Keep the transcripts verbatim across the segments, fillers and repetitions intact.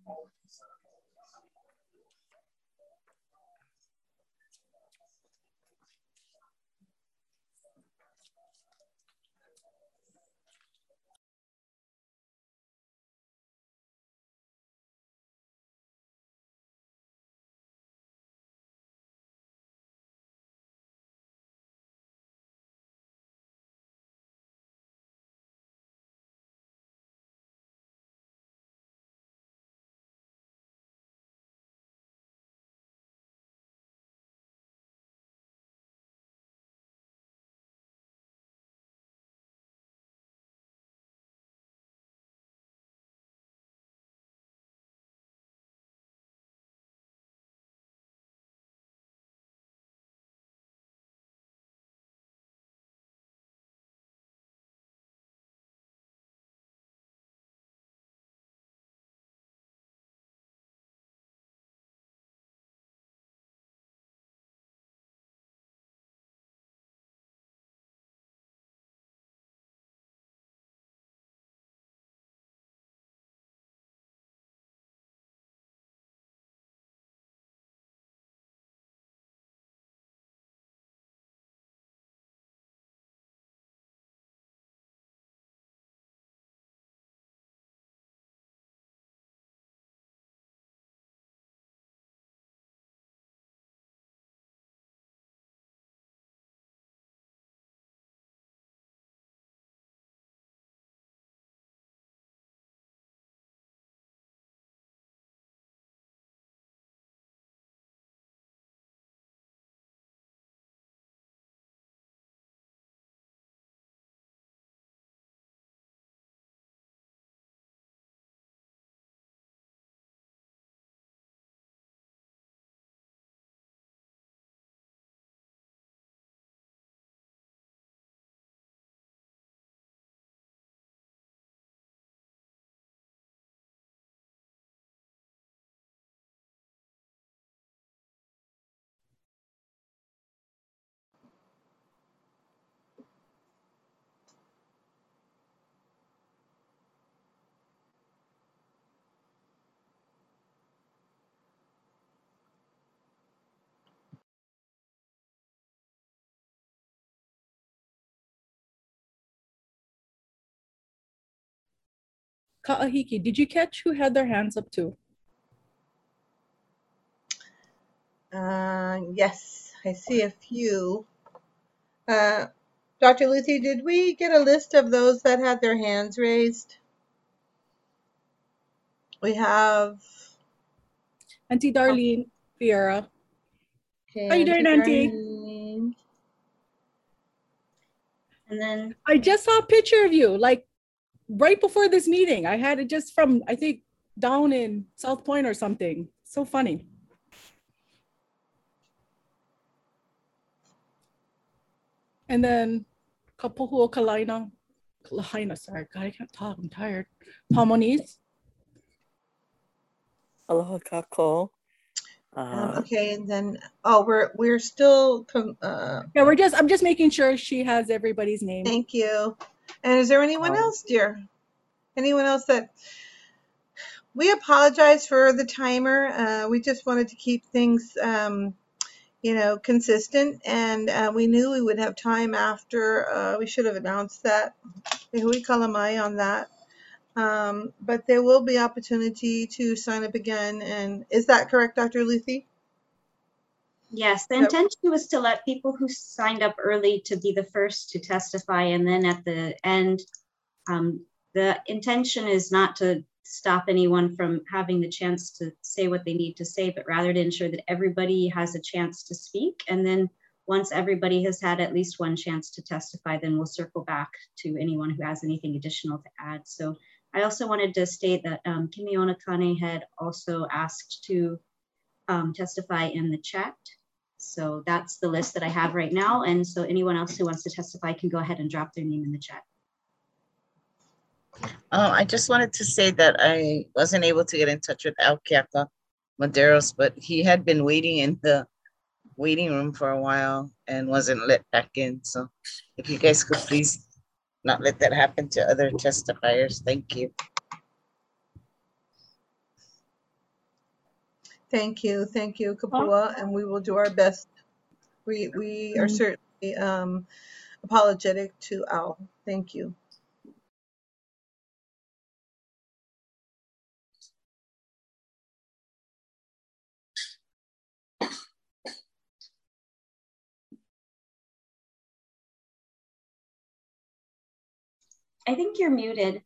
Kaahiki, did you catch who had their hands up too? Uh, yes, I see a few. Uh, Doctor Luthi, did we get a list of those that had their hands raised? We have Auntie Darlene, Fiera. okay, How you doing, Auntie? Darlene. And then I just saw a picture of you, like right before this meeting. I had it just from, I think, down in South Point or something. So funny. And then Kapuhu Kalaina. Kalaina, sorry. God, I can't talk. I'm tired. Palmonies. Aloha kako. Um, Uh, okay, and then oh, we're we're still. Uh, yeah, we're just. I'm just making sure she has everybody's name. Thank you. And is there anyone um, else, dear? Anyone else that? We apologize for the timer. Uh, we just wanted to keep things, um, you know, consistent, and uh, we knew we would have time after. Uh, we should have announced that. We calamai on that. Um, but there will be opportunity to sign up again. And is that correct, Doctor Luthi? yes, the intention was to let people who signed up early to be the first to testify, and then at the end, um, the intention is not to stop anyone from having the chance to say what they need to say, but rather to ensure that everybody has a chance to speak. And then once everybody has had at least one chance to testify, then we'll circle back to anyone who has anything additional to add. So I also wanted to state that um, Kimiona Kane had also asked to um, testify in the chat. So that's the list that I have right now. And so anyone else who wants to testify can go ahead and drop their name in the chat. Um, I just wanted to say that I wasn't able to get in touch with Alkiaka Maderos, but he had been waiting in the waiting room for a while and wasn't let back in. So if you guys could please not let that happen to other testifiers. Thank you. Thank you. Thank you, Kapua. And we will do our best. We, we are certainly um, apologetic to Al. Thank you. I think you're muted.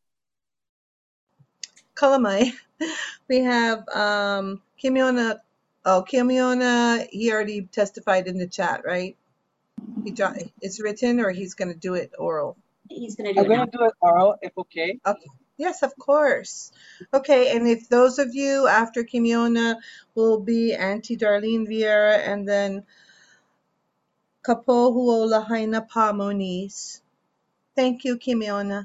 Kalamai. We have um, Kimiona. Oh, Kimiona, he already testified in the chat, right? He jo- It's written or he's going to do it oral? He's going to do I'm it now. going to do it oral, if okay. Okay. Yes, of course. Okay, and if those of you after Kimiona will be Auntie Darlene Vieira and then Kapohuo Lahaina Pa Moniz. Thank you, Kimiona.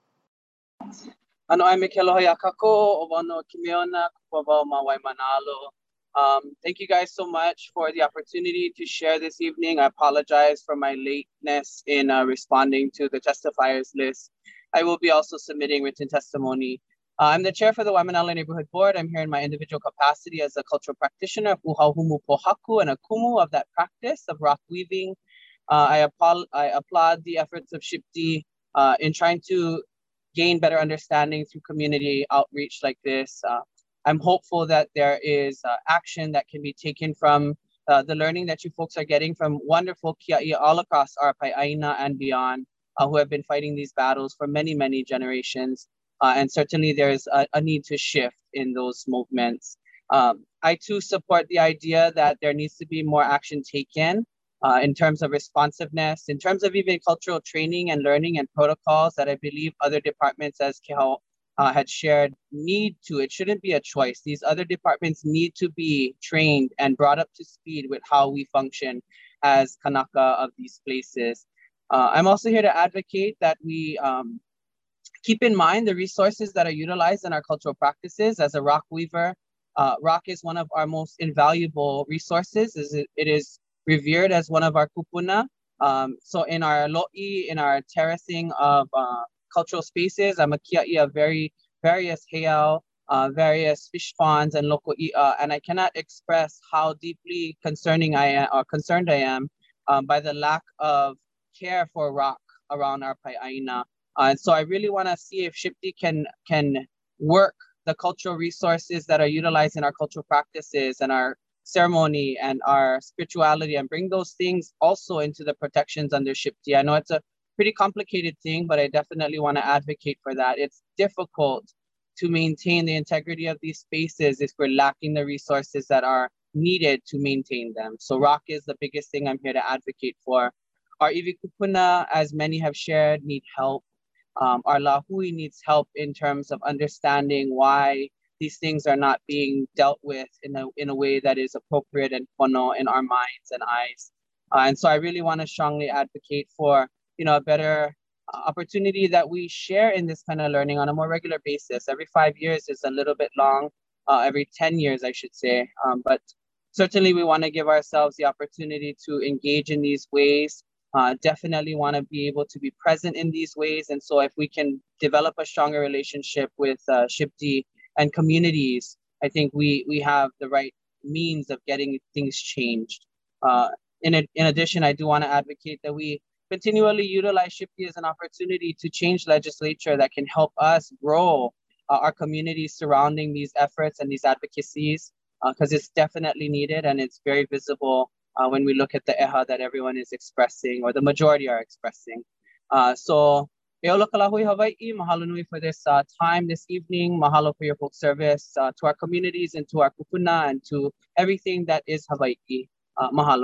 Ano ay Mikelohoya kako, obano Kimiona, kupabao mawai manalo. Um, thank you guys so much for the opportunity to share this evening. I apologize for my lateness in uh, responding to the testifiers list. I will be also submitting written testimony. Uh, I'm the chair for the Waimanalo Neighborhood Board. I'm here in my individual capacity as a cultural practitioner of Uhahumu Pohaku and a kumu of that practice of rock weaving. Uh, I, apol- I applaud the efforts of SHPTI uh, in trying to gain better understanding through community outreach like this. Uh, I'm hopeful that there is uh, action that can be taken from uh, the learning that you folks are getting from wonderful kia'i all across our Pai'aina and beyond, uh, who have been fighting these battles for many, many generations. Uh, and certainly there's a, a need to shift in those movements. Um, I too support the idea that there needs to be more action taken uh, in terms of responsiveness, in terms of even cultural training and learning and protocols that I believe other departments, as Keho uh, had shared, need to. It shouldn't be a choice. These other departments need to be trained and brought up to speed with how we function as Kanaka of these places. Uh, I'm also here to advocate that we um, keep in mind the resources that are utilized in our cultural practices. As a rock weaver, uh, rock is one of our most invaluable resources. It, it is revered as one of our kupuna. Um, so in our lo'i, in our terracing of uh, cultural spaces, I'm a kia'i of very various heiau, uh, various fish ponds and loko'i'a, and I cannot express how deeply concerning I am, or concerned I am um, by the lack of care for rock around our Pai'aina. Uh, and so I really want to see if SHPTI can can work the cultural resources that are utilized in our cultural practices and our ceremony and our spirituality and bring those things also into the protections under SHPTI. I know it's a pretty complicated thing, but I definitely want to advocate for that. It's difficult to maintain the integrity of these spaces if we're lacking the resources that are needed to maintain them. So rock is the biggest thing I'm here to advocate for. Our iwi kupuna, as many have shared, need help. Um, our lahui needs help in terms of understanding why these things are not being dealt with in a, in a way that is appropriate and pono in our minds and eyes. Uh, and so I really want to strongly advocate for, you know, a better uh, opportunity that we share in this kind of learning on a more regular basis. Every five years is a little bit long, uh, every ten years, I should say. Um, but certainly we want to give ourselves the opportunity to engage in these ways. Uh, definitely want to be able to be present in these ways. And so if we can develop a stronger relationship with uh, SHPTI and communities, I think we, we have the right means of getting things changed. Uh, in, a, in addition, I do want to advocate that we continually utilize SHPTI as an opportunity to change legislature that can help us grow uh, our communities surrounding these efforts and these advocacies, because uh, it's definitely needed and it's very visible Uh, when we look at the eha that everyone is expressing or the majority are expressing. Uh, so, Eola Kalahui Hawaii, mahalo nui for this uh, time this evening. Mahalo for your folk service uh, to our communities and to our kupuna and to everything that is Hawaii. Uh, mahalo.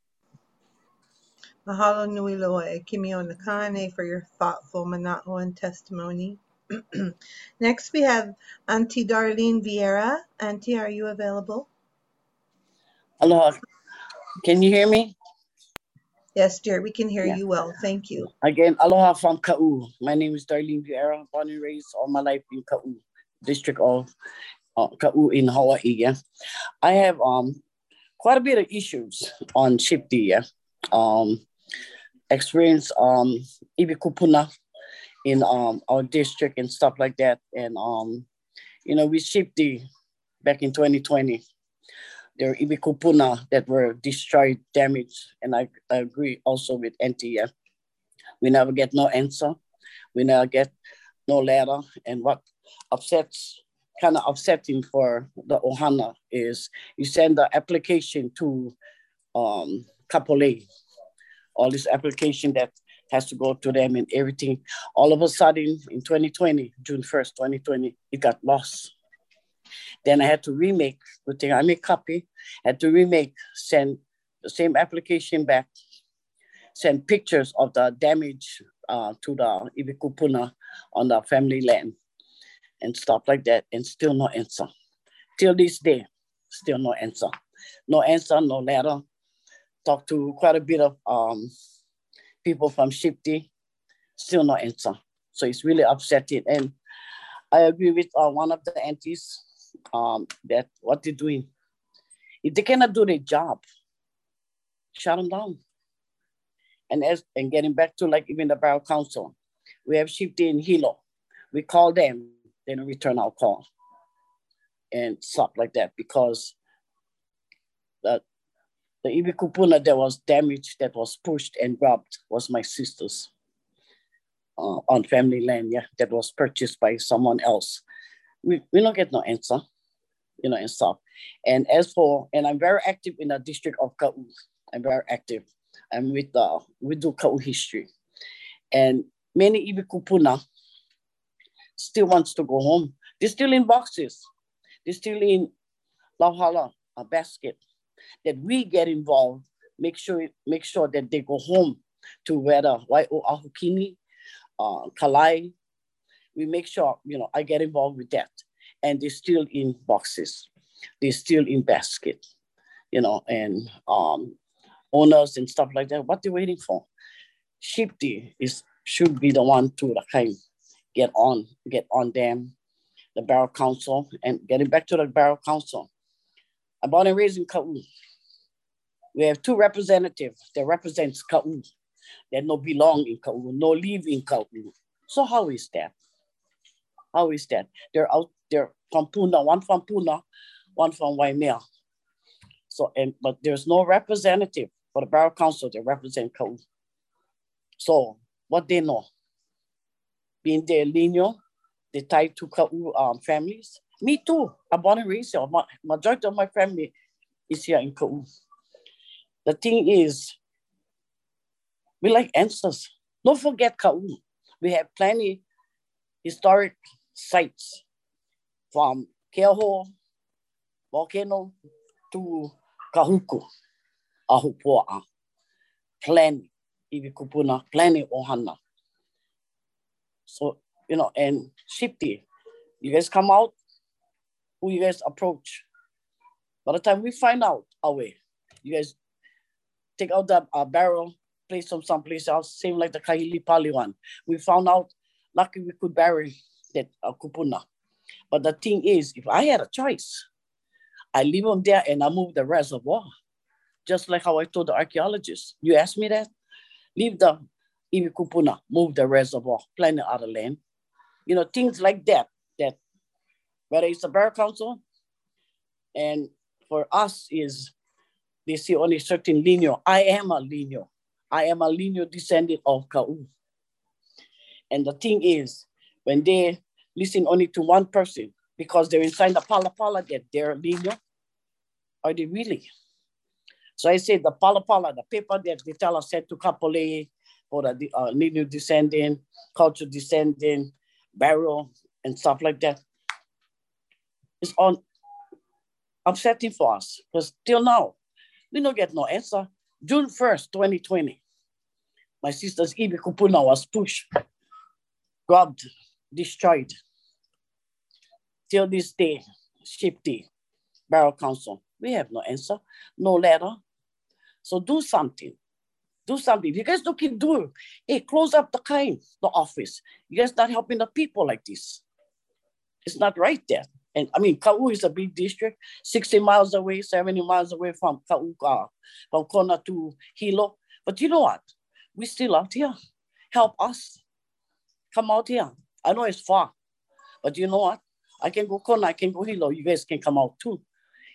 Mahalo nui loa e Kimiona Kane for your thoughtful Mana'oan testimony. Next, we have Auntie Darlene Vieira. Auntie, are you available? Aloha. Can you hear me? Yes, dear, we can hear yeah. you well. Thank you. Again, aloha from Ka'u. My name is Darlene Vieira, born and raised all my life in Ka'u, district of uh, Ka'u in Hawaii. Yeah, I have um quite a bit of issues on SHPTI. Yeah, um, experience um iwi kupuna in um our district and stuff like that, and um you know with SHPTI back in twenty twenty. there are ibikupuna that were destroyed, damaged, and I, I agree also with N T. Yeah. We never get no answer. We never get no letter. And what upsets, kind of upsetting for the Ohana is you send the application to um, Kapolei, all this application that has to go to them and everything. All of a sudden in twenty twenty, June first, twenty twenty, it got lost. Then I had to remake, good thing I made copy, had to remake, send the same application back, send pictures of the damage uh, to the ibikupuna on the family land and stuff like that, and still no answer. Till this day, still no answer. No answer, no letter. Talked to quite a bit of um, people from Shifty, still no answer. So it's really upsetting. And I agree with uh, one of the aunties um, that what they're doing, if they cannot do their job, shut them down. And as and getting back to like even the Borough Council, we have Shifty in Hilo. We call them, they don't return our call and stuff like that, because the, the ibikupuna that was damaged, that was pushed and robbed was my sister's uh, on family land, yeah, that was purchased by someone else. We, we don't get no answer, you know, and stuff. And as for, and I'm very active in the district of Ka'u. I'm very active. I'm with, uh, we do Ka'u history. And many ibikupuna still wants to go home. They're still in boxes. They're still in lauhala, a basket, that we get involved, make sure, make sure that they go home to where the Wai'o'ahukini, uh, Kalai. We make sure, you know, I get involved with that. And they're still in boxes. They're still in basket, you know, and um, owners and stuff like that. What they're waiting for? Shifty is should be the one to the kind get on, get on them, the Borough Council, and getting back to the Borough Council. I'm born and raised in Ka'u. We have two representatives that represents Ka'u, that no belong in Ka'u, no live in Ka'u. So how is that? How is that? They're out there from Puna, one from Puna, one from Waimea. So, and but there's no representative for the Borough Council that represent Ka'u. So what they know, being there Lino, they tied to Ka'u um, families. Me too, I'm born and raised here. Majority of my family is here in Ka'u. The thing is, we like answers. Don't forget Ka'u. We have plenty historic sites from Keaho, volcano, to Kahuku, Ahupua'a, plenty, ibikupuna, plenty ohana. So, you know, and Shifty, you guys come out, who you guys approach. By the time we find out our way, you guys take out the uh, barrel, place them someplace else, same like the Kahili Pali one. We found out, lucky we could bury that uh, kupuna. But the thing is, if I had a choice, I leave them there and I move the reservoir. Just like how I told the archaeologists. You asked me that? Leave the ibikupuna, move the reservoir, plant other land. You know, things like that, that whether it's the Borough Council, and for us is, they see only certain lineal. I am a lineal. I am a lineal descendant of Ka'u. And the thing is, when they listen only to one person, because they're inside the Pala Pala that they're lineal, are they really? So I said the Pala Pala, the paper that they tell us sent to Kapolei, or the uh, lineal descendant, cultural descendant, burial, and stuff like that. It's on upsetting for us, because till now, we don't get no answer. June first, twenty twenty, my sister's ibikupuna was pushed, grabbed, destroyed. Till this day, Shifty, Borough Council, we have no answer, no letter. So do something. Do something. If you guys don't keep doing, hey, close up the kind, the office. You guys not helping the people like this. It's not right there. And I mean, Ka'u is a big district, sixty miles away, seventy miles away from Ka'u, uh, from Kona to Hilo. But you know what? We still out here. Help us. Come out here. I know it's far, but you know what? I can go Kona, I can go Hilo. You guys can come out too.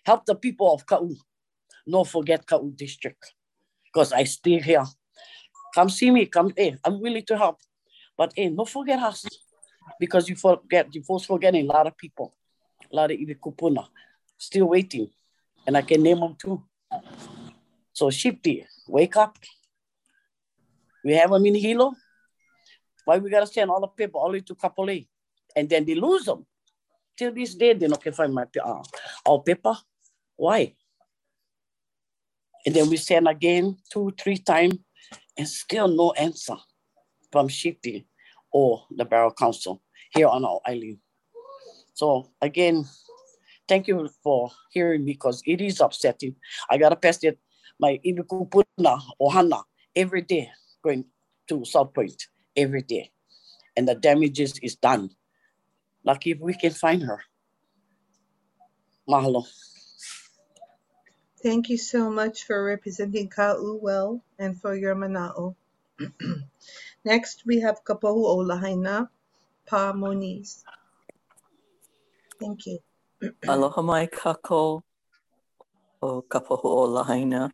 help the people of Ka'u. No forget Ka'u district, because I stay here. Come see me, come, hey, I'm willing to help. But hey, no forget us, because you forget, you folks forgetting a lot of people, a lot of Iwi Kupuna, still waiting, and I can name them too. So Shifty, wake up. We have them in Hilo. Why we gotta send all the people all the way to Kapolei? And then they lose them. Till this day, they don't find my uh, our paper. Why? And then we send again two, three times, and still no answer from Shifty or the Barrow Council here on our island. So again, thank you for hearing me, because it is upsetting. I gotta pass it my Iwi Kupuna Ohana every day going to South Point every day. And the damages is done. Lucky if we can find her. Mahalo. Thank you so much for representing Ka'u well and for your mana'o. Next, we have Kapohu o Lahaina, Pa Moniz. Thank you. Aloha mai kako o Kapohu o Lahaina.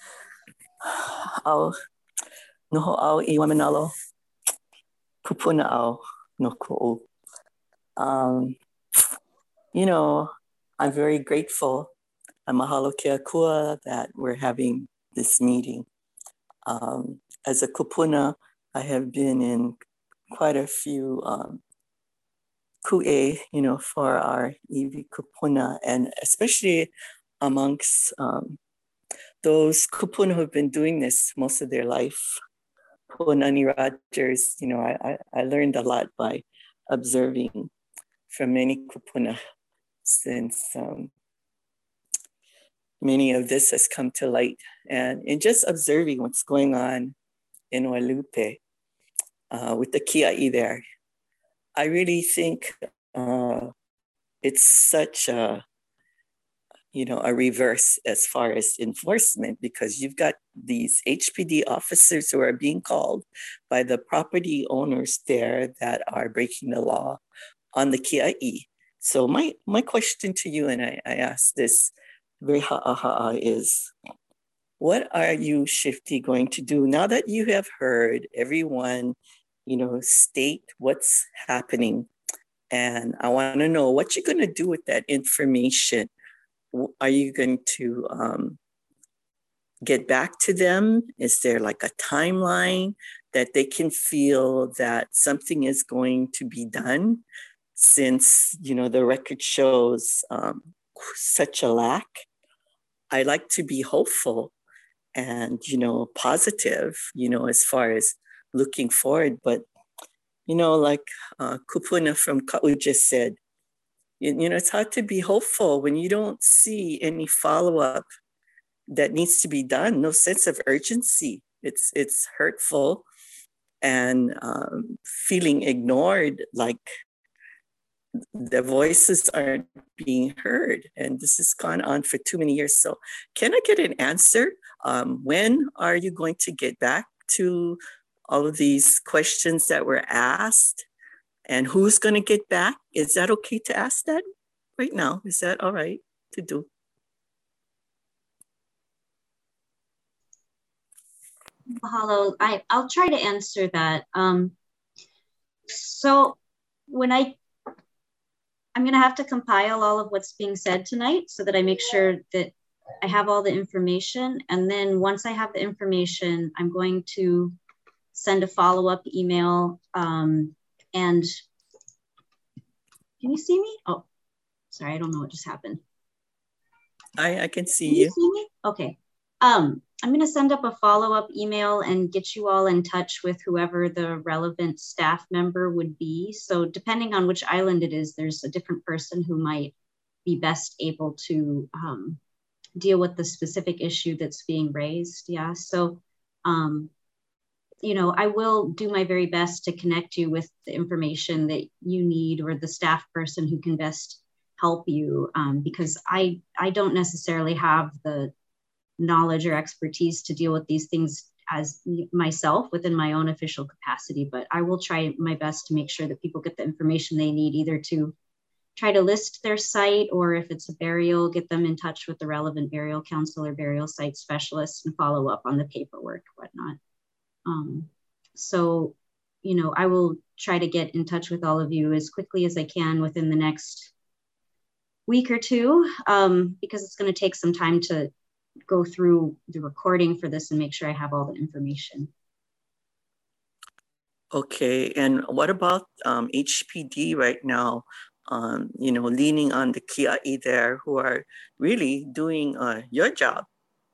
Au noho au I Waimanalo. Kupuna au no ku'u. Um, you know, I'm very grateful. I'm mahalo ke akua that we're having this meeting. Um, as a kupuna, I have been in quite a few um, ku'e, you know, for our Iwi Kupuna, and especially amongst um, those kupuna who have been doing this most of their life. Pu'unani Rogers, you know, I, I, I learned a lot by observing from many kupuna, since um, many of this has come to light. And in just observing what's going on in Wailupe uh, with the kia'i there, I really think uh, it's such a, you know, a reverse as far as enforcement, because you've got these H P D officers who are being called by the property owners there that are breaking the law on the kia'i. So my, my question to you, and I, I ask this very ha'aha'a, is what are you, Shifty, going to do now that you have heard everyone, you know, state what's happening? And I want to know what you're going to do with that information. Are you going to um, get back to them? Is there like a timeline that they can feel that something is going to be done, since, you know, the record shows um, such a lack? I like to be hopeful and, you know, positive, you know, as far as looking forward. But, you know, like uh, Kupuna from Ka'u just said, you, you know, it's hard to be hopeful when you don't see any follow-up that needs to be done, no sense of urgency. It's, it's hurtful, and um, feeling ignored, like the voices aren't being heard. And this has gone on for too many years. So can I get an answer? Um, when are you going to get back to all of these questions that were asked? And who's going to get back? Is that okay to ask that right now? Is that all right to do? Mahalo. I, I'll try to answer that. Um, so when I, I'm going to have to compile all of what's being said tonight so that I make sure that I have all the information. And then once I have the information, I'm going to send a follow-up email. Um, and can you see me? Oh, sorry, I don't know what just happened. I, I can see can you. you see me? Okay. Um, I'm going to send up a follow-up email and get you all in touch with whoever the relevant staff member would be. So depending on which island it is, there's a different person who might be best able to um, deal with the specific issue that's being raised. Yeah, so, um, you know, I will do my very best to connect you with the information that you need, or the staff person who can best help you, um, because I, I don't necessarily have the knowledge or expertise to deal with these things as myself within my own official capacity, but I will try my best to make sure that people get the information they need, either to try to list their site, or if it's a burial, get them in touch with the relevant burial council or burial site specialists and follow up on the paperwork, whatnot. Um, so, you know, I will try to get in touch with all of you as quickly as I can within the next week or two, um, because it's going to take some time to go through the recording for this and make sure I have all the information. Okay, and what about um, H P D right now? Um, you know, leaning on the Kia'i there, who are really doing uh, your job.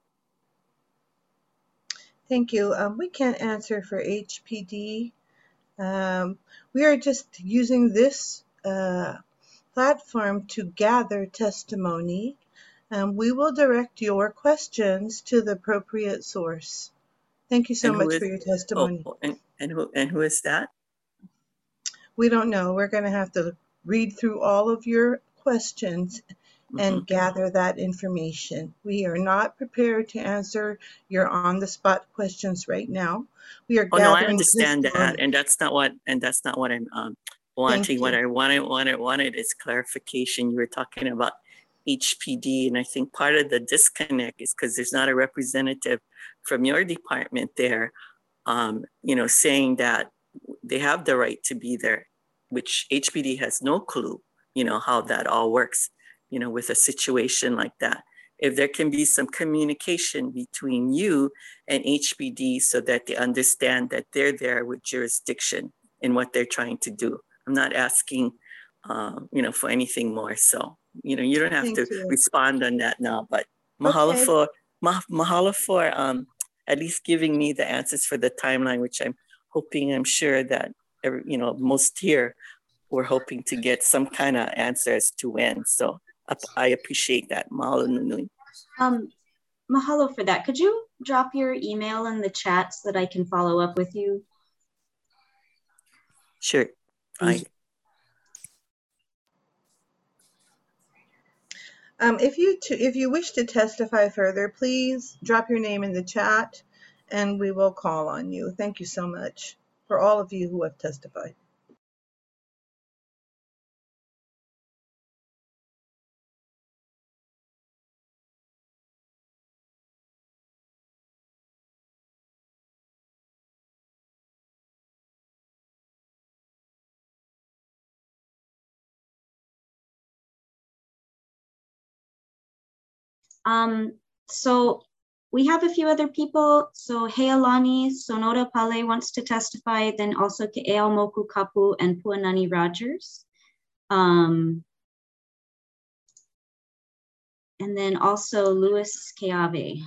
Thank you. Um, we can't answer for H P D. Um, we are just using this uh, platform to gather testimony. Um, we will direct your questions to the appropriate source. Thank you so much is, for your testimony. Oh, and, and, who, and who is that? We don't know. We're going to have to read through all of your questions and mm-hmm. gather that information. We are not prepared to answer your on-the-spot questions right now. We are oh, gathering. No, I understand testimony. that, and that's not what and that's not what I'm um, wanting. What I wanted, wanted, wanted is clarification. You were talking about H P D, and I think part of the disconnect is because there's not a representative from your department there, um, you know, saying that they have the right to be there, which H P D has no clue, you know, how that all works, you know, with a situation like that. If there can be some communication between you and H P D so that they understand that they're there with jurisdiction in what they're trying to do. I'm not asking, um, you know, for anything more. So, you know, you don't have Thank to you. respond on that now, but mahalo Okay. for, ma mahalo for um, at least giving me the answers for the timeline, which I'm hoping, I'm sure that, every, you know, most here we're hoping to get some kind of answers to when. So I appreciate that. Mahalo nui. Um, mahalo for that. Could you drop your email in the chat so that I can follow up with you? Sure. I. Um, if you to, if you wish to testify further, please drop your name in the chat, and we will call on you. Thank you so much for all of you who have testified. Um, so we have a few other people. So Healani Sonora Pale wants to testify, then also Ke'eo Moku Kapu and Puanani Rogers. Um, and then also Louis Keave.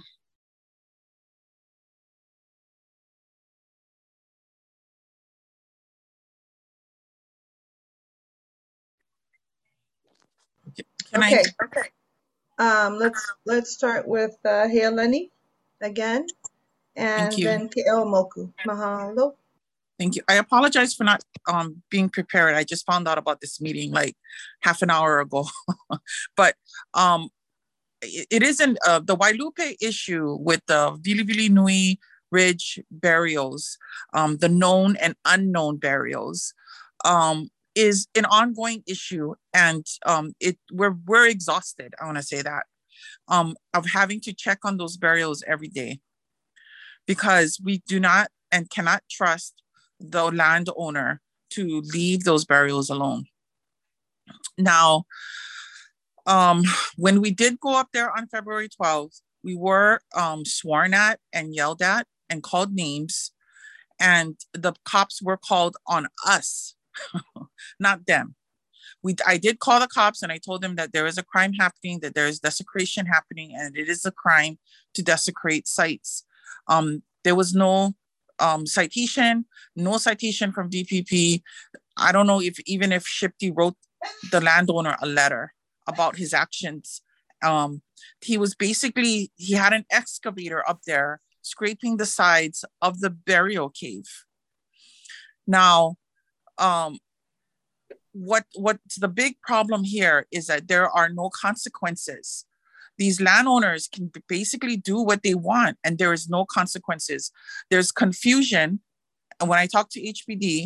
Can okay. I? Okay. Um, let's let's start with uh, Healani again, and then Ke'eo Moku. Mahalo. Thank you. I apologize for not um, being prepared. I just found out about this meeting like half an hour ago. But um, it, it isn't uh, the Wailupe issue with the Vili Vili Nui Ridge burials, um, the known and unknown burials, um, is an ongoing issue, and um, it we're we're exhausted. I want to say that um, of having to check on those burials every day, because we do not and cannot trust the landowner to leave those burials alone. Now, um, when we did go up there on February twelfth, we were um, sworn at and yelled at and called names, and the cops were called on us. Not them. We, I did call the cops and I told them that there is a crime happening, that there is desecration happening, and it is a crime to desecrate sites. Um, there was no um, citation, no citation from D P P. I don't know if even if Shipty wrote the landowner a letter about his actions. Um, he was basically, he had an excavator up there scraping the sides of the burial cave. Now, Um, what what's the big problem here is that there are no consequences. These landowners can basically do what they want, and there is no consequences. There's confusion. And when I talked to H P D,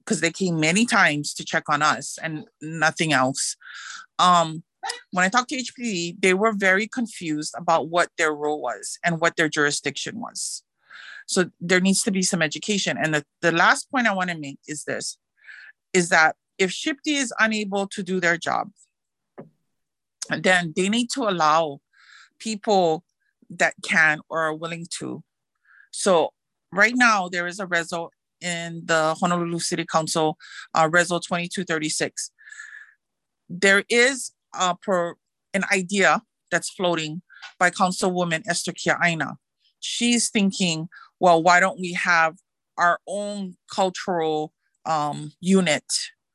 because they came many times to check on us and nothing else. Um, when I talked to H P D, they were very confused about what their role was and what their jurisdiction was. So there needs to be some education. And the, the last point I want to make is this, is that if S H I P D is unable to do their job, then they need to allow people that can or are willing to. So right now there is a reso in the Honolulu City Council, uh, Reso twenty-two thirty-six. There is uh, per, an idea that's floating by Councilwoman Esther Kia'aina. She's thinking, well, why don't we have our own cultural um, unit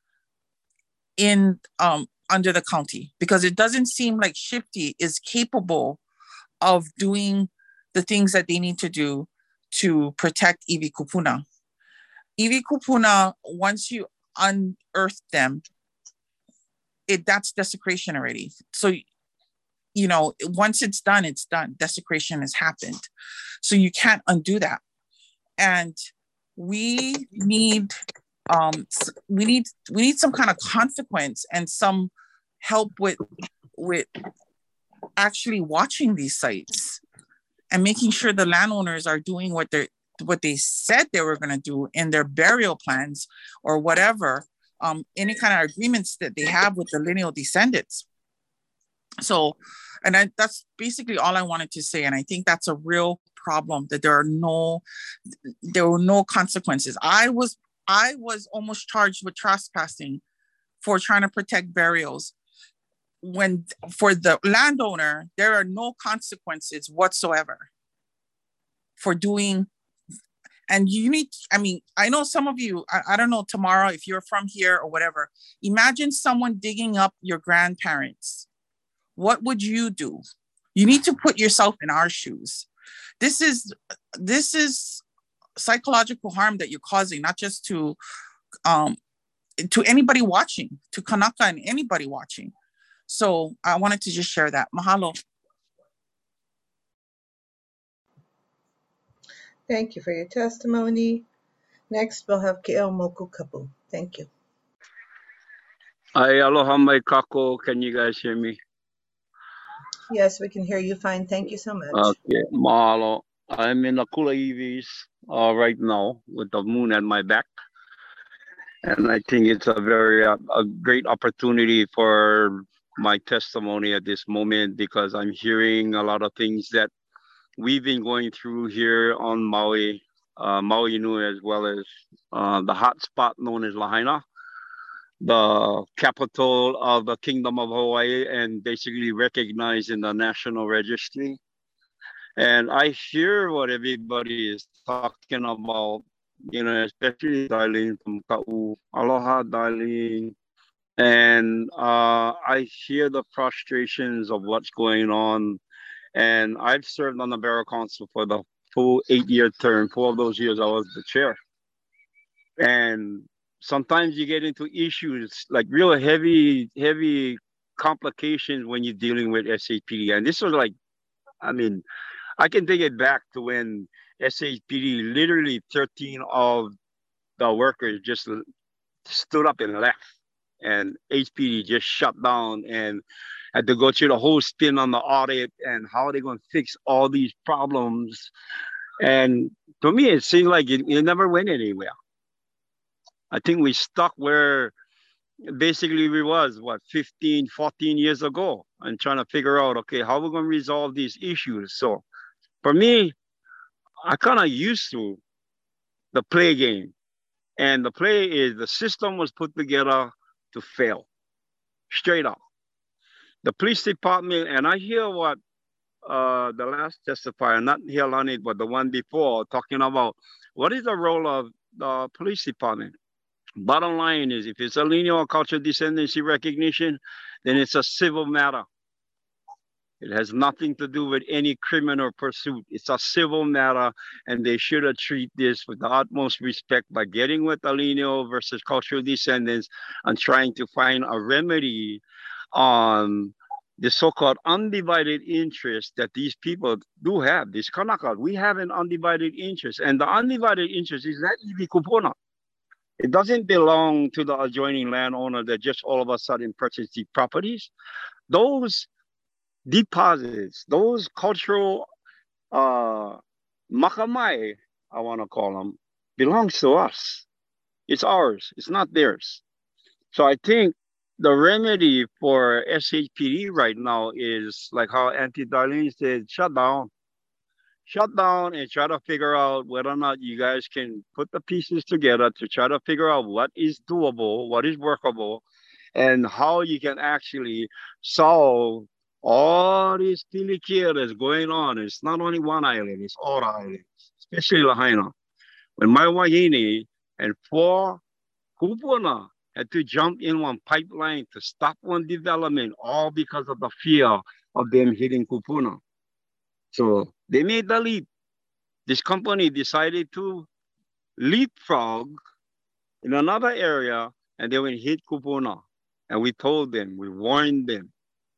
in um, under the county? Because it doesn't seem like S H I P D is capable of doing the things that they need to do to protect iwi kupuna. Iwi kupuna, once you unearth them, it that's desecration already. So, you know, once it's done, it's done. Desecration has happened. So you can't undo that. And we need um we need we need some kind of consequence and some help with with actually watching these sites and making sure the landowners are doing what they're what they said they were going to do in their burial plans or whatever, um, any kind of agreements that they have with the lineal descendants. So, and I, that's basically all I wanted to say. And I think that's a real problem, that there are no, there were no consequences. I was, I was almost charged with trespassing for trying to protect burials. When for the landowner, there are no consequences whatsoever for doing. And you need, I mean, I know some of you, I, I don't know, tomorrow, if you're from here or whatever, imagine someone digging up your grandparents. What would you do? You need to put yourself in our shoes. This is, this is psychological harm that you're causing, not just to, um, to anybody watching, to Kanaka and anybody watching. So I wanted to just share that. Mahalo. Thank you for your testimony. Next, we'll have Ke'o Moku Kapu. Thank you. Ai, aloha mai kako. Can you guys hear me? Yes, we can hear you fine. Thank you so much. Okay, mahalo. I'm in the Kula Iwis uh, right now with the moon at my back. And I think it's a very uh, a great opportunity for my testimony at this moment, because I'm hearing a lot of things that we've been going through here on Maui, uh, Maui Nui, as well as uh, the hot spot known as Lahaina, the capital of the Kingdom of Hawaii, and basically recognized in the National Registry. And I hear what everybody is talking about, you know, especially Darlene from Ka'u. Aloha, Darlene. And uh, I hear the frustrations of what's going on. And I've served on the Borough Council for the full eight-year term. Four of those years I was the chair. And sometimes you get into issues like real heavy, heavy complications when you're dealing with S H P D. And this was like, I mean, I can take it back to when S H P D, literally thirteen of the workers just stood up and left. And H P D just shut down and had to go through the whole spin on the audit and how are they going to fix all these problems. And to me, it seemed like it, it never went anywhere. I think we stuck where basically we was, what, fifteen, fourteen years ago, and trying to figure out, okay, how we're going to resolve these issues. So for me, I kind of used to the play game. And the play is the system was put together to fail, straight up. The police department, and I hear what uh, the last testifier, not Hialani, but the one before, talking about what is the role of the police department. Bottom line is, if it's a lineal cultural descendancy recognition, then it's a civil matter. It has nothing to do with any criminal pursuit. It's a civil matter, and they should have treated this with the utmost respect by getting with the lineal versus cultural descendants and trying to find a remedy on the so-called undivided interest that these people do have. These Kanaka, we have an undivided interest, and the undivided interest is that iwi kupuna. It doesn't belong to the adjoining landowner that just all of a sudden purchased the properties. Those deposits, those cultural uh, makamai, I want to call them, belongs to us. It's ours. It's not theirs. So I think the remedy for S H P D right now is like how Auntie Darlene said, shut down. Shut down and try to figure out whether or not you guys can put the pieces together to try to figure out what is doable, what is workable, and how you can actually solve all this tilikia that's going on. It's not only one island, it's all the islands, especially Lahaina. When Mai Wahine and four kupuna had to jump in one pipeline to stop one development, all because of the fear of them hitting kupuna. So they made the leap. This company decided to leapfrog in another area, and they went hit kupuna. And we told them, we warned them.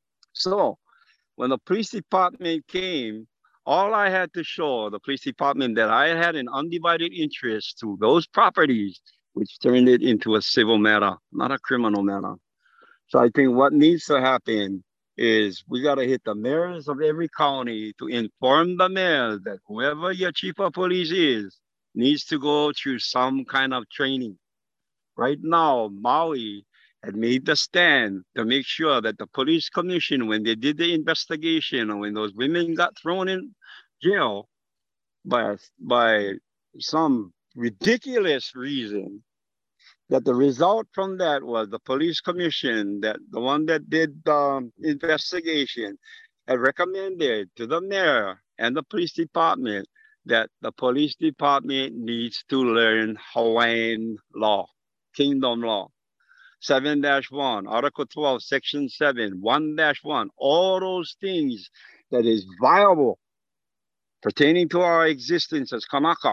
So when the police department came, all I had to show the police department that I had an undivided interest to those properties, which turned it into a civil matter, not a criminal matter. So I think what needs to happen is we got to hit the mayors of every county to inform the mayors that whoever your chief of police is needs to go through some kind of training. Right now, Maui had made the stand to make sure that the police commission, when they did the investigation and when those women got thrown in jail by, by some ridiculous reason, that the result from that was the police commission, that the one that did the investigation, had recommended to the mayor and the police department that the police department needs to learn Hawaiian law, kingdom law. seven dash one, Article twelve, Section seven, one dash one, all those things that is viable pertaining to our existence as Kanaka.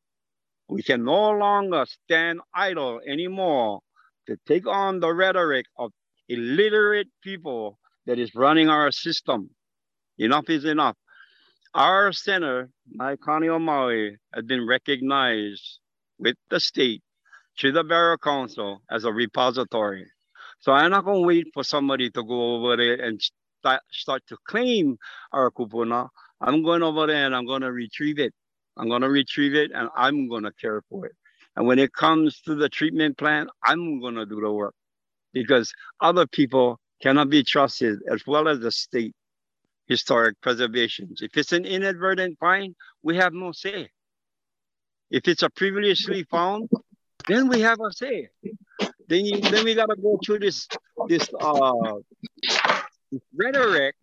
We can no longer stand idle anymore to take on the rhetoric of illiterate people that is running our system. Enough is enough. Our center, Nai Kani Maui, has been recognized with the state through the Borough Council as a repository. So I'm not going to wait for somebody to go over there and start, start to claim our kupuna. I'm going over there and I'm going to retrieve it. I'm going to retrieve it and I'm going to care for it. And when it comes to the treatment plan, I'm going to do the work because other people cannot be trusted as well as the state historic preservations. If it's an inadvertent find, we have no say. If it's a previously found, then we have a say. Then, you, then we got to go through this, this, uh, this rhetoric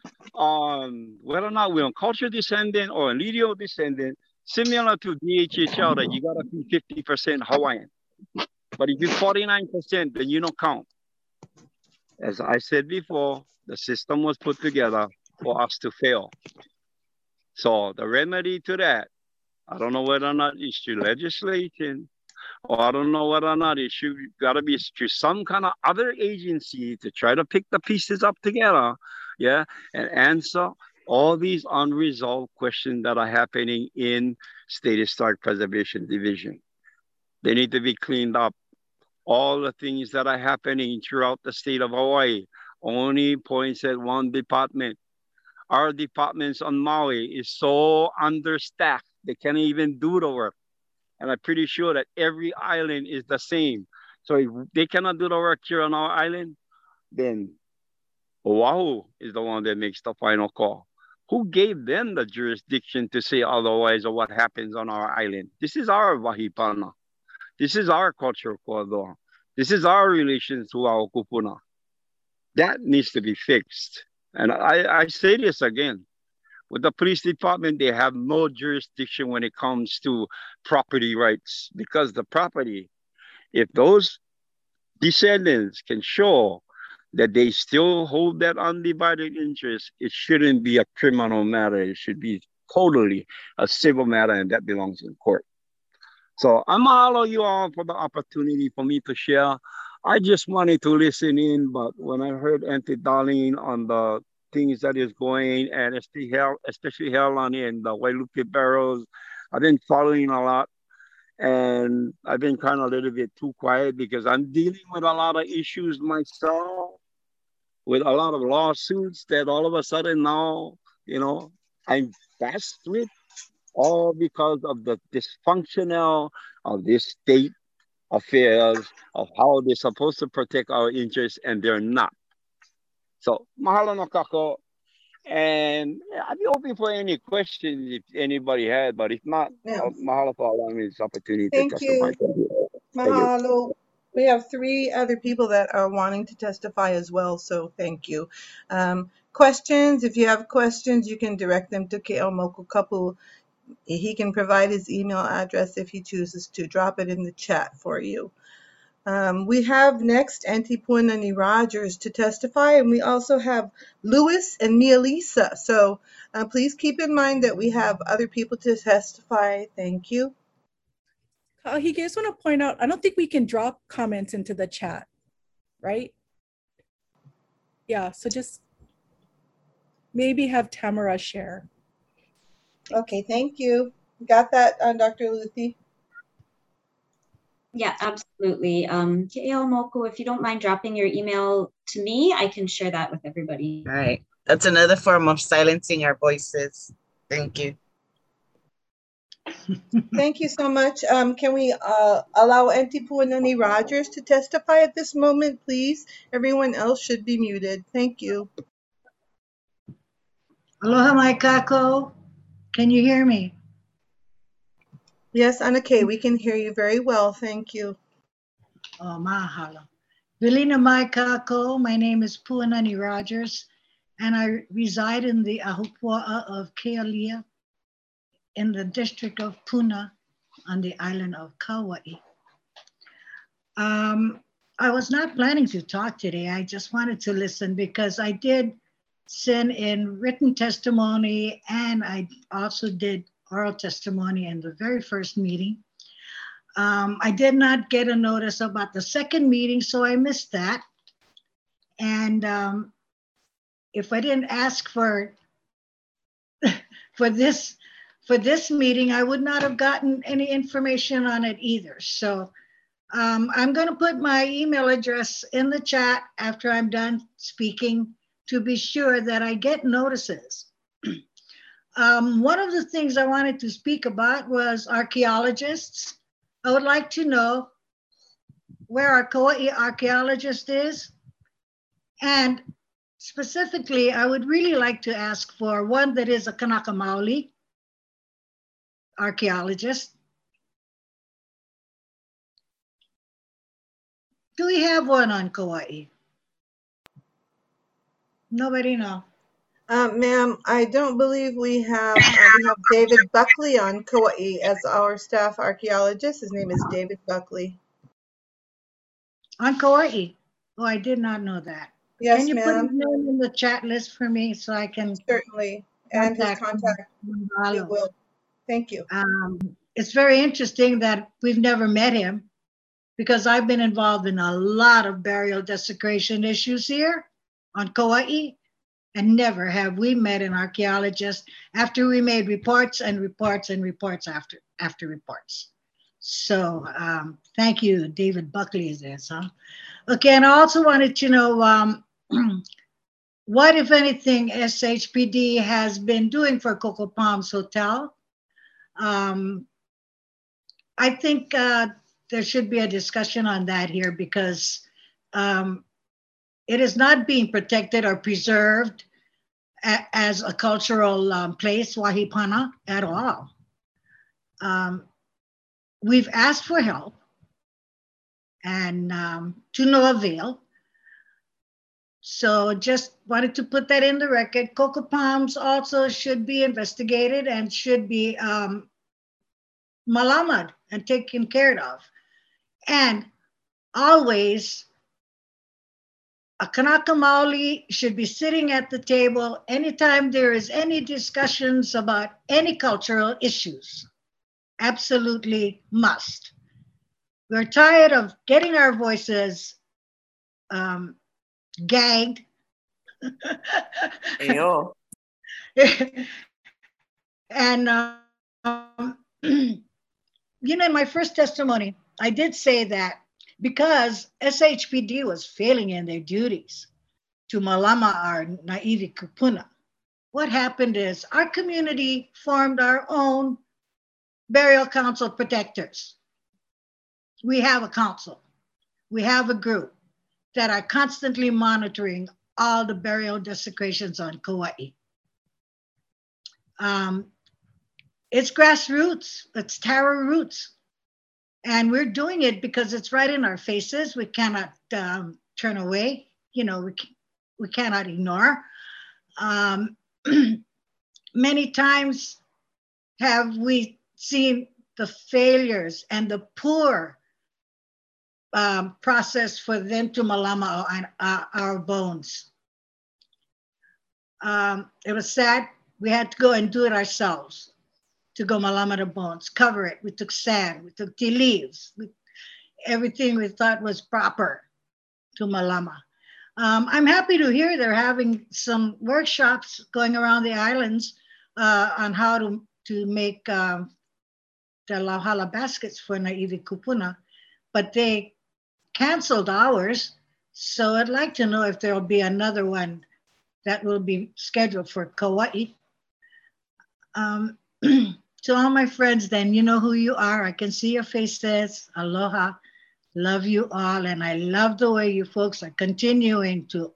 on whether or not we're a cultural descendant or a lineal descendant, similar to D H H L, that you got to be fifty percent Hawaiian. But if you're forty-nine percent, then you don't count. As I said before, the system was put together for us to fail. So the remedy to that, I don't know whether or not it's through legislation, or I don't know whether or not it should got to be through some kind of other agency to try to pick the pieces up together, yeah, and answer all these unresolved questions that are happening in State Historic Preservation Division. They need to be cleaned up. All the things that are happening throughout the state of Hawaii only points at one department. Our departments on Maui is so understaffed, they can't even do the work. And I'm pretty sure that every island is the same. So if they cannot do the work here on our island, then Oahu is the one that makes the final call. Who gave them the jurisdiction to say otherwise of what happens on our island? This is our wahipana. This is our cultural corridor. This is our relation to our kupuna. That needs to be fixed. And I, I say this again. With the police department, they have no jurisdiction when it comes to property rights, because the property, if those descendants can show that they still hold that undivided interest, it shouldn't be a criminal matter. It should be totally a civil matter, and that belongs in court. So I'm mahalo you all for the opportunity for me to share. I just wanted to listen in, but when I heard Auntie Darlene on the things that is going, and especially hell, especially hell on in the Wailuke barrels, I've been following a lot. And I've been kind of a little bit too quiet because I'm dealing with a lot of issues myself, with a lot of lawsuits that all of a sudden now, you know, I'm faced with, all because of the dysfunctional of this state affairs of how they're supposed to protect our interests and they're not. So, mahalo no kako. And yeah, I'd be open for any questions if anybody had, but if not, Yeah. uh, mahalo for allowing me this opportunity to Thank testify. you. Thank you. Mahalo. We have three other people that are wanting to testify as well, so thank you. Um, questions, if you have questions, you can direct them to Ke'aumoku Kapu. He can provide his email address if he chooses to. Drop it in the chat for you. Um, we have next Auntie Puanani Rogers to testify, and we also have Lewis and Mia Lisa. So uh, please keep in mind that we have other people to testify. Thank you. Uh, he just want to point out, I don't think we can drop comments into the chat, right? Yeah, so just maybe have Tamara share. Okay, thank you. Got that, uh, Doctor Luthi? Yeah, absolutely. Um, Ke'aumoku, if you don't mind dropping your email to me, I can share that with everybody. All right. That's another form of silencing our voices. Thank you. Thank you so much. Um, can we uh, allow Auntie Puanani Rogers to testify at this moment, please? Everyone else should be muted. Thank you. Aloha, mai kako. Can you hear me? Yes, Anna-Kay, we can hear you very well. Thank you. Oh, mahalo. Vilina mai kako. My name is Puanani Rogers, and I reside in the Ahupua'a of Kealia in the district of Puna on the island of Kauai. Um, I was not planning to talk today. I just wanted to listen because I did send in written testimony and I also did oral testimony in the very first meeting. Um, I did not get a notice about the second meeting, so I missed that. And um, if I didn't ask for, for this for this meeting, I would not have gotten any information on it either. So um, I'm going to put my email address in the chat after I'm done speaking to be sure that I get notices. Um, one of the things I wanted to speak about was archaeologists. I would like to know where our Kauai archaeologist is. And specifically, I would really like to ask for one that is a Kanaka Maoli archaeologist. Do we have one on Kauai? Nobody know. Uh, ma'am, I don't believe we have, uh, we have David Buckley on Kauai as our staff archaeologist. His name is David Buckley. On Kauai? Oh, I did not know that. Yes, Can you put ma'am. his name in the chat list for me so I can Certainly, and his contact, we will. Thank you. Um, it's very interesting that we've never met him because I've been involved in a lot of burial desecration issues here on Kauai, and never have we met an archaeologist after we made reports and reports and reports after after reports. So um, thank you, David Buckley is this, huh? Okay, and I also wanted to know um, what, if anything, S H P D has been doing for Coco Palms Hotel. Um, I think uh, there should be a discussion on that here because um, it is not being protected or preserved a as a cultural um, place, Wahipana, at all. Um, we've asked for help and um, to no avail. So just wanted to put that in the record. Coco Palms also should be investigated and should be um, malamad and taken care of. And always, a Kanaka Maoli should be sitting at the table anytime there is any discussions about any cultural issues. Absolutely must. We're tired of getting our voices um, gagged. Ayo. And um, you know, in my first testimony, I did say that because S H P D was failing in their duties to malama our naivi kupuna, what happened is our community formed our own burial council protectors. We have a council, we have a group that are constantly monitoring all the burial desecrations on Kauai. Um, it's grassroots, it's tara roots. And we're doing it because it's right in our faces. We cannot um, turn away, you know, we, we cannot ignore. Um, many times have we seen the failures and the poor um, process for them to malama our, our, our bones. Um, it was sad. We had to go and do it ourselves to go malama the bones, cover it. We took sand, we took tea leaves, we, everything we thought was proper to malama. Um, I'm happy to hear they're having some workshops going around the islands uh, on how to, to make um, the lauhala baskets for naivi kupuna, but they canceled ours. So I'd like to know if there'll be another one that will be scheduled for Kauai. Um, to all my friends then, you know who you are. I can see your faces. Aloha. Love you all. And I love the way you folks are continuing to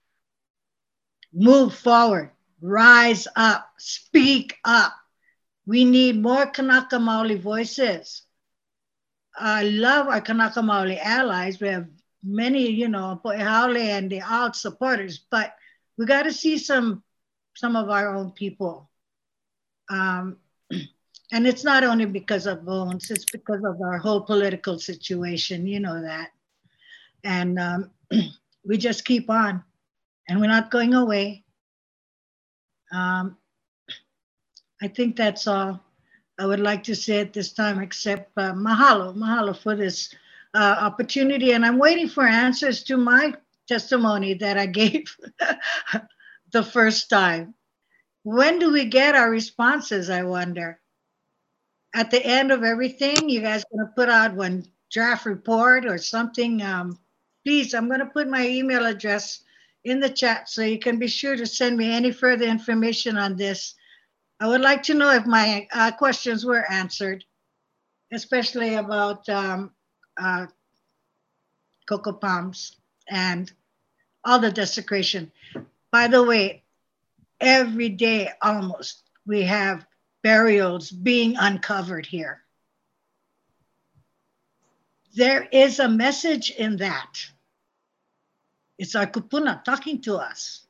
move forward, rise up, speak up. We need more Kanaka Maoli voices. I love our Kanaka Maoli allies. We have many, you know, Po'ehaole and the out supporters, but we got to see some, some of our own people. Um, and it's not only because of Bones, it's because of our whole political situation, you know that. And um, we just keep on, and we're not going away. Um, I think that's all I would like to say at this time, except uh, mahalo, mahalo for this uh, opportunity. And I'm waiting for answers to my testimony that I gave the first time. When do we get our responses, I wonder? At the end of everything, you guys gonna put out one draft report or something? Um, please, I'm gonna put my email address in the chat so you can be sure to send me any further information on this. I would like to know if my uh, questions were answered, especially about um, uh, cocoa palms and all the desecration. By the way, every day almost we have burials being uncovered here. There is a message in that. It's our kupuna talking to us.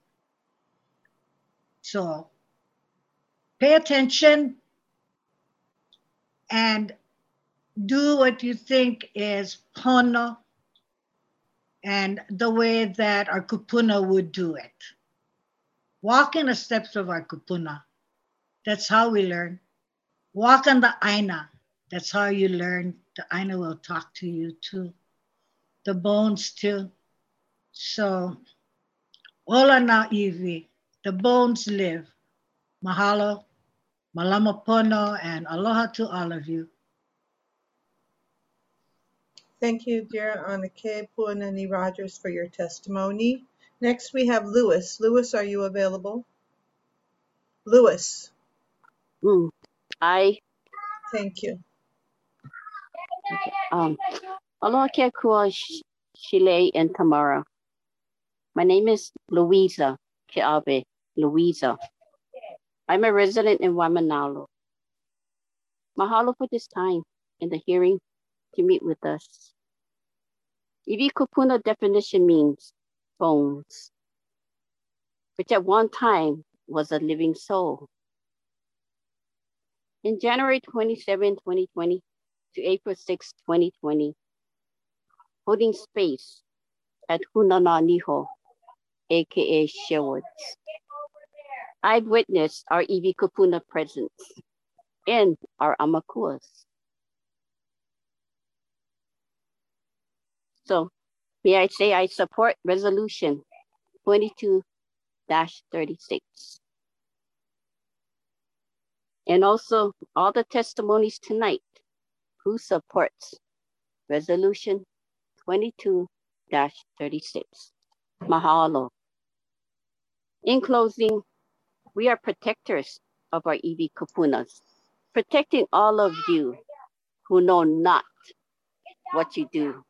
So pay attention and do what you think is pono and the way that our kupuna would do it. Walk in the steps of our kupuna. That's how we learn. Walk on the aina. That's how you learn. The aina will talk to you too. The bones too. So, ola na iwi. The bones live. Mahalo, malama pono, and aloha to all of you. Thank you, dear Anake Puanani Rogers, for your testimony. Next, we have Lewis. Lewis, are you available? Lewis. Mm, I. Thank you. Um, aloha kia kua Shile and Tamara. My name is Louisa Keawe, Louisa. I'm a resident in Waimanalo. Mahalo for this time in the hearing to meet with us. Iwi kupuna definition means bones, which at one time was a living soul. In January twenty-seventh, twenty twenty to April sixth, twenty twenty, holding space at Hunananiho, aka Sherwoods, I've witnessed our Iwi kupuna presence in our amakuas. So may I say I support resolution twenty-two dash thirty-six. And also all the testimonies tonight who supports Resolution twenty-two dash thirty-six. Mahalo. In closing, we are protectors of our iwi kupunas, protecting all of you who know not what you do.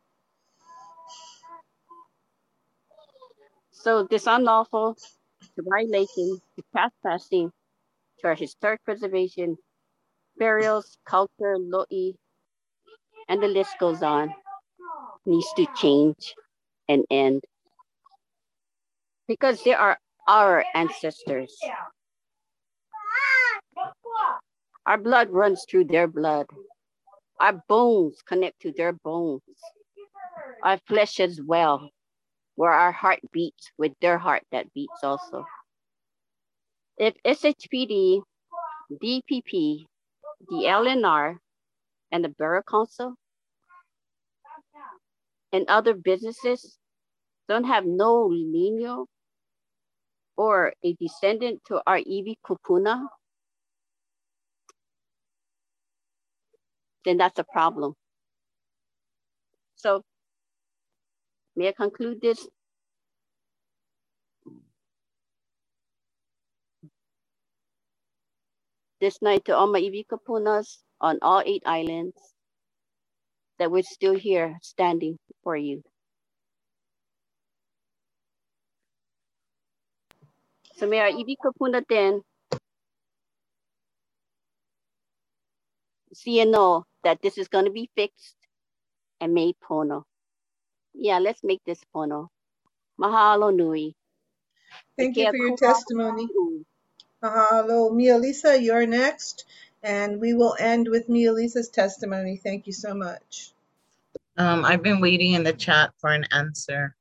So this unlawful to violating, to trespassing to our historic preservation, burials, culture, lo'i, and the list goes on, needs to change and end. Because they are our ancestors. Our blood runs through their blood. Our bones connect to their bones. Our flesh as well, where our heart beats with their heart that beats also. If S H P D, D P P, the L N R, and the Borough Council and other businesses don't have no lineal or a descendant to our iwi kupuna, then that's a problem. So may I conclude this? This night to all my iwi kupunas on all eight islands, that we're still here standing for you. So may our iwi kupuna then see and know that this is going to be fixed and made pono. Yeah, let's make this pono. Mahalo nui. Thank you for your testimony. Mahalo. Mia Lisa, you're next. And we will end with Mia Lisa's testimony. Thank you so much. Um, I've been waiting in the chat for an answer.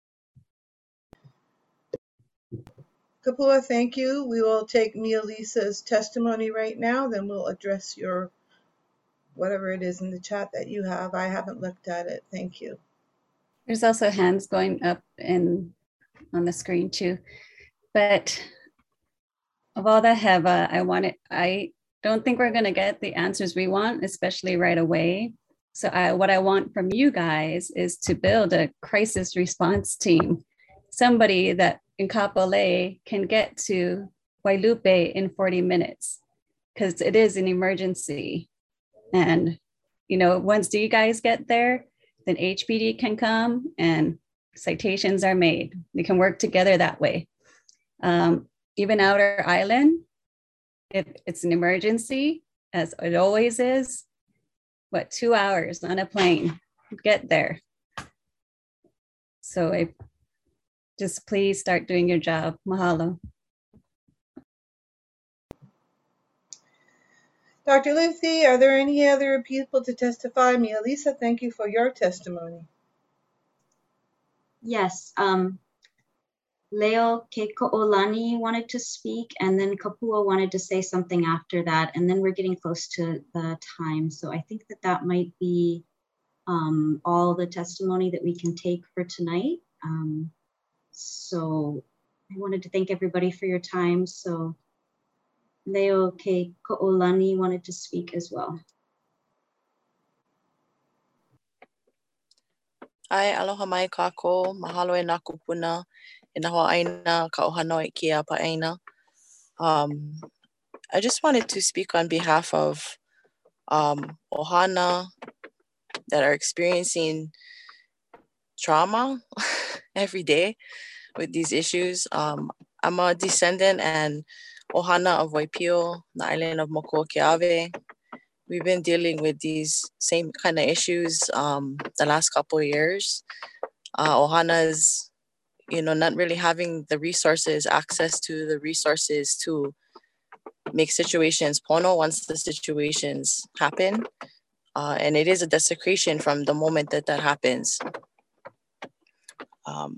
Kapua, thank you. We will take Mia Lisa's testimony right now, then we'll address your whatever it is in the chat that you have. I haven't looked at it. Thank you. There's also hands going up in on the screen too. But of all that have, uh, I wanted, I don't think we're gonna get the answers we want, especially right away. So I, what I want from you guys is to build a crisis response team, somebody that in Kapolei can get to Wailupe in forty minutes, because it is an emergency. And, you know, once you guys get there, then H P D can come and citations are made. We can work together that way. Um, even Outer Island, if it's an emergency, as it always is, what, two hours on a plane, get there. So if, just please start doing your job. Mahalo. Doctor Lucy, are there any other people to testify? Mia Lisa, thank you for your testimony. Yes, um, Leo Keko'olani wanted to speak, and then Kapua wanted to say something after that, and then we're getting close to the time. So I think that that might be um, all the testimony that we can take for tonight. Um, so I wanted to thank everybody for your time. So Leo Keko'olani wanted to speak as well. Ai, aloha mai kako, mahalo e nā kupuna, e nā hoa aina ka ohana i kia pa'aina. Um, I just wanted to speak on behalf of um, ohana that are experiencing trauma every day with these issues. Um, I'm a descendant and ohana of Waipio, the island of Mokuokeawe. We've been dealing with these same kind of issues um, the last couple of years. Uh, Ohana's, you know, not really having the resources, access to the resources to make situations pono once the situations happen. Uh, and it is a desecration from the moment that that happens. Um,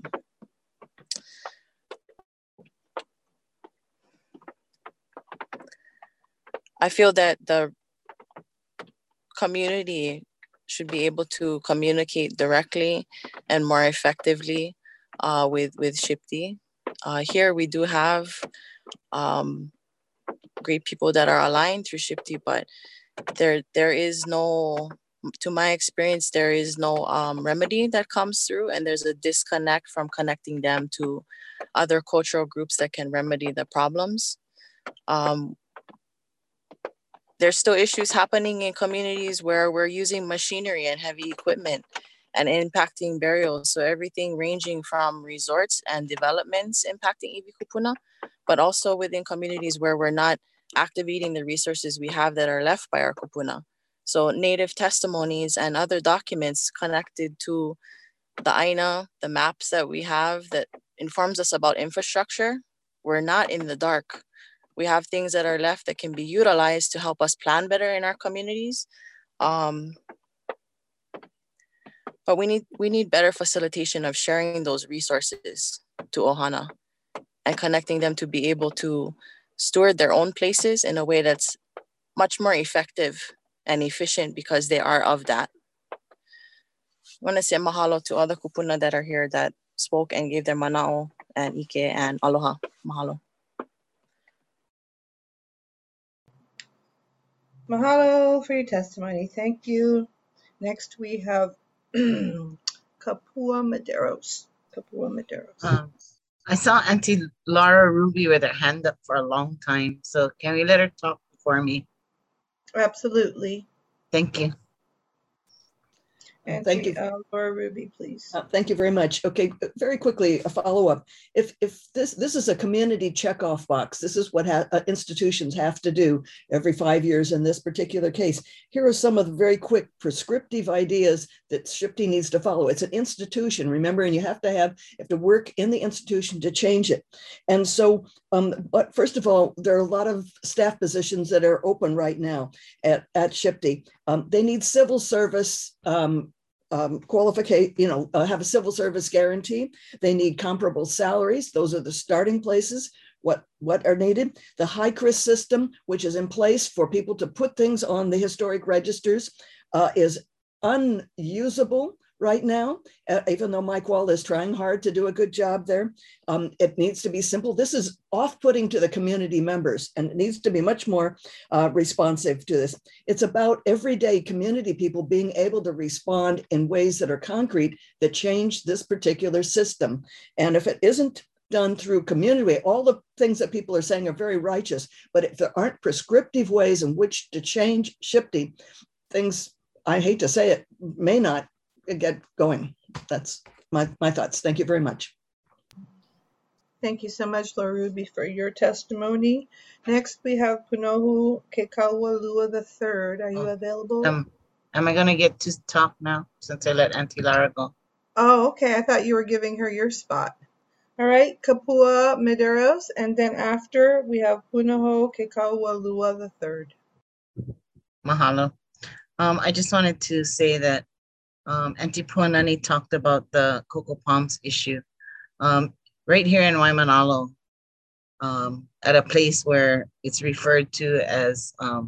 I feel that the community should be able to communicate directly and more effectively uh, with, with SHPD. Uh, here we do have um, great people that are aligned through SHPD, but there there is no, to my experience, there is no um, remedy that comes through, and there's a disconnect from connecting them to other cultural groups that can remedy the problems. Um, there's still issues happening in communities where we're using machinery and heavy equipment and impacting burials. So everything ranging from resorts and developments impacting iwi kupuna, but also within communities where we're not activating the resources we have that are left by our kupuna. So native testimonies and other documents connected to the aina, the maps that we have that informs us about infrastructure, we're not in the dark. We have things that are left that can be utilized to help us plan better in our communities. Um, but we need we need better facilitation of sharing those resources to Ohana and connecting them to be able to steward their own places in a way that's much more effective and efficient because they are of that. I want to say mahalo to all the kupuna that are here that spoke and gave their mana'o and ike and aloha. Mahalo. Mahalo for your testimony. Thank you. Next we have Kapua Medeiros. Kapua Medeiros. Um, I saw Auntie Laura Ruby with her hand up for a long time. So can we let her talk for me? Absolutely. Thank you. And Thank you. Uh, Laura Ruby, please. Uh, thank you very much. Okay, very quickly, a follow-up. If if this this is a community checkoff box, this is what ha uh, institutions have to do every five years in this particular case. Here are some of the very quick prescriptive ideas that SHPTE needs to follow. It's an institution, remember, and you have to have you have to work in the institution to change it. And so, um, but first of all, there are a lot of staff positions that are open right now at at SHPTE. Um, they need civil service. Um, Um, qualificate, you know, uh, have a civil service guarantee. They need comparable salaries. Those are the starting places. What, what are needed? The H I C R I S system, which is in place for people to put things on the historic registers, uh, is unusable right now, uh, even though Mike Wall is trying hard to do a good job there. Um, it needs to be simple. This is off-putting to the community members, and it needs to be much more uh, responsive to this. It's about everyday community people being able to respond in ways that are concrete that change this particular system. And if it isn't done through community, all the things that people are saying are very righteous, but if there aren't prescriptive ways in which to change SHPTE, things, I hate to say it, may not get going. That's my, my thoughts. Thank you very much. Thank you so much, Laura Ruby, for your testimony. Next, we have Punohu Kekaulua the third. Are you available? Um, am I going to get to talk now since I let Auntie Lara go? Oh, okay. I thought you were giving her your spot. All right, Kapua Medeiros, and then after we have Punohu Kekaulua the third. Mahalo. Um, I just wanted to say that Um, Auntie Puanani talked about the cocoa palms issue. Um, right here in Waimanalo, um, at a place where it's referred to as, um,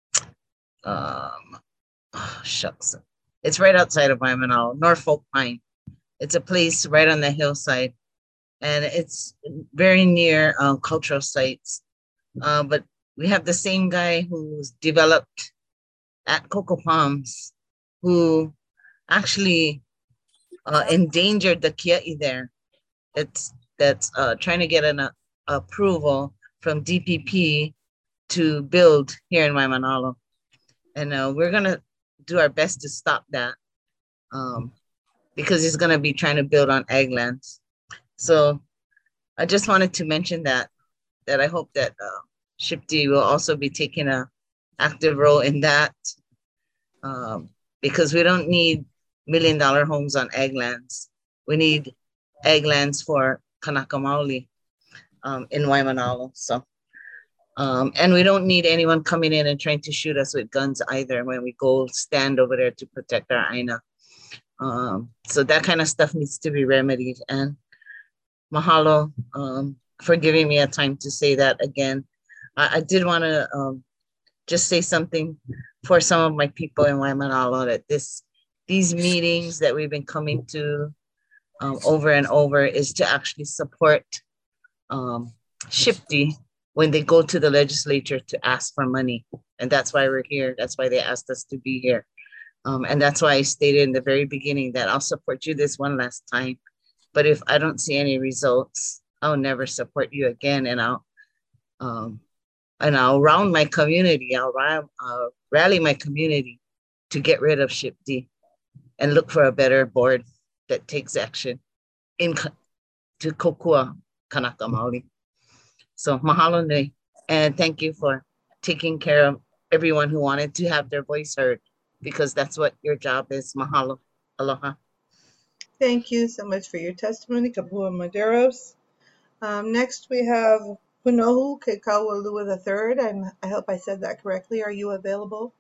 um, oh, shucks, it's right outside of Waimanalo, Norfolk Pine. It's a place right on the hillside, and it's very near um, cultural sites. Uh, but we have the same guy who's developed at Cocoa Palms, who actually uh, endangered the kia'i there. It's that's uh, trying to get an uh, approval from D P P to build here in Waimanalo. And uh, we're gonna do our best to stop that um, because he's gonna be trying to build on ag lands. So I just wanted to mention that, that I hope that uh, SHPTE will also be taking an active role in that um, because we don't need million dollar homes on ag lands. We need ag lands for Kanaka Maoli um, in Waimanalo. So, um, and we don't need anyone coming in and trying to shoot us with guns either when we go stand over there to protect our aina. Um, so that kind of stuff needs to be remedied. And mahalo um, for giving me a time to say that again. I, I did want to um, just say something for some of my people in Waimanalo that this these meetings that we've been coming to um, over and over is to actually support um, SHPTE when they go to the legislature to ask for money. And that's why we're here. That's why they asked us to be here. Um, and that's why I stated in the very beginning that I'll support you this one last time. But if I don't see any results, I'll never support you again. And I'll um, and I'll round my community. I'll uh, rally my community to get rid of Ship D and look for a better board that takes action in to Kokua Kanaka Maoli. So mahalo nui. And thank you for taking care of everyone who wanted to have their voice heard, because that's what your job is. Mahalo. Aloha. Thank you so much for your testimony, Kapua Maderos. Um, next, we have Punohu Kekawalua the third. I'm, I hope I said that correctly. Are you available?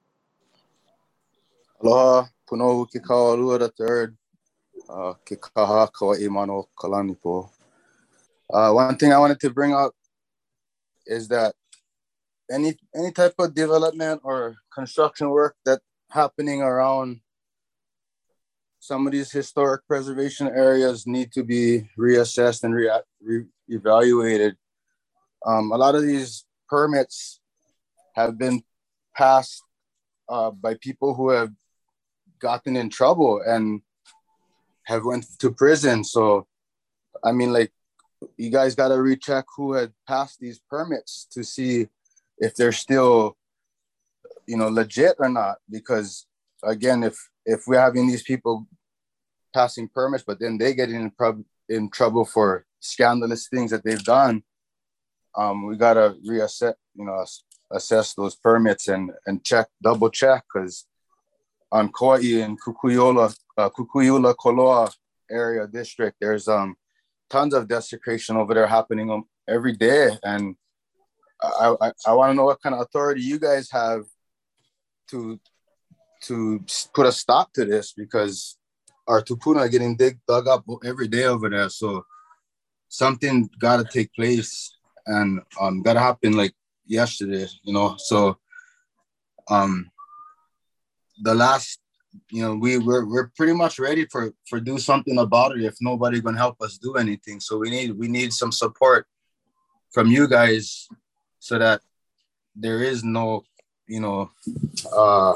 Aloha, Punohu Kekawalua the third. Uh, Kekaha Kawa'i Mano Kalanipo. Uh, one thing I wanted to bring up is that any any type of development or construction work that's happening around some of these historic preservation areas need to be reassessed and re re evaluated. Um, a lot of these permits have been passed uh, by people who have gotten in trouble and have went to prison. So, I mean, like, you guys got to recheck who had passed these permits to see if they're still, you know, legit or not. Because again, if if we're having these people passing permits, but then they get in prob- in trouble for scandalous things that they've done, um, we gotta reassess, you know, assess those permits and and check, double check, because on Kauai and Kukui'ula, uh, Kukui'ula Koloa area district, there's um tons of desecration over there happening um, every day, and I I, I want to know what kind of authority you guys have to to put a stop to this, because our tupuna are getting dig, dug up every day over there. So something got to take place, and um got to happen like yesterday, you know. So um the last, you know, we we're, we're pretty much ready for for do something about it if nobody gonna help us do anything. So we need we need some support from you guys so that there is no, you know, uh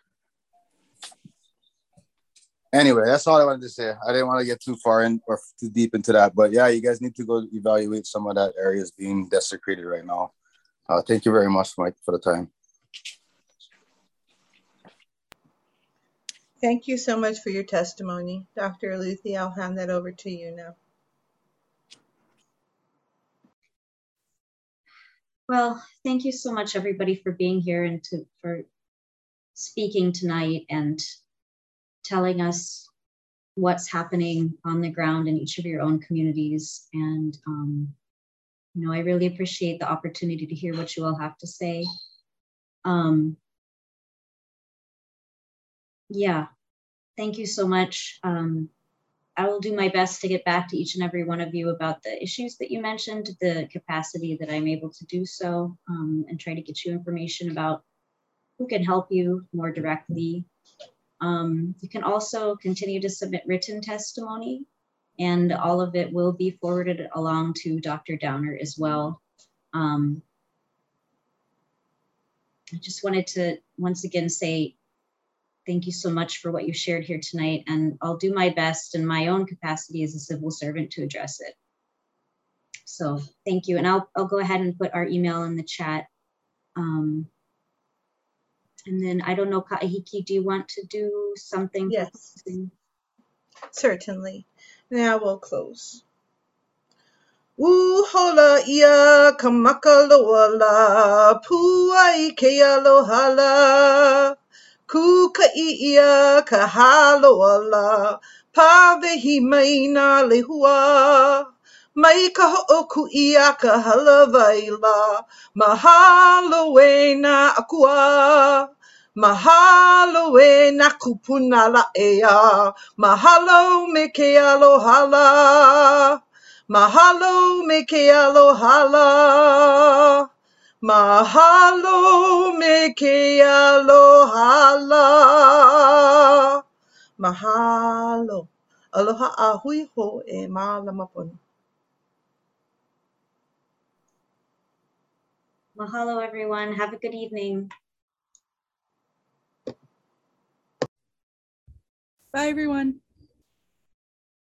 anyway, that's all I wanted to say. I didn't want to get too far in or too deep into that, but yeah, you guys need to go evaluate some of that areas being desecrated right now. Uh, thank you very much, Mike, for the time. Thank you so much for your testimony. Doctor Aluthi, I'll hand that over to you now. Well, thank you so much, everybody, for being here and to, for speaking tonight and telling us what's happening on the ground in each of your own communities. And, um, you know, I really appreciate the opportunity to hear what you all have to say. Um, yeah, thank you so much. Um, I will do my best to get back to each and every one of you about the issues that you mentioned, the capacity that I'm able to do so, um, and try to get you information about who can help you more directly. Um, you can also continue to submit written testimony, and all of it will be forwarded along to Doctor Downer as well. Um, I just wanted to once again say thank you so much for what you shared here tonight, and I'll do my best in my own capacity as a civil servant to address it. So thank you, and I'll, I'll go ahead and put our email in the chat. Um, and then I don't know, Kahiki, do you want to do something? Yes, certainly. Now we'll close. Uhola ia kamakaloala, puai ke alohala. Kuka ia kahaloala, pavehi maina lehua. Mai ka ho'oku ia kahalavaila, mahalo e na akua. Mahalo e na kupuna la ea, mahalo me ke alohala. Mahalo me ke alohala. Mahalo me ke alohala. Mahalo. Aloha a hui ho e mālama pono. Mahalo, everyone. Have a good evening. Bye, everyone.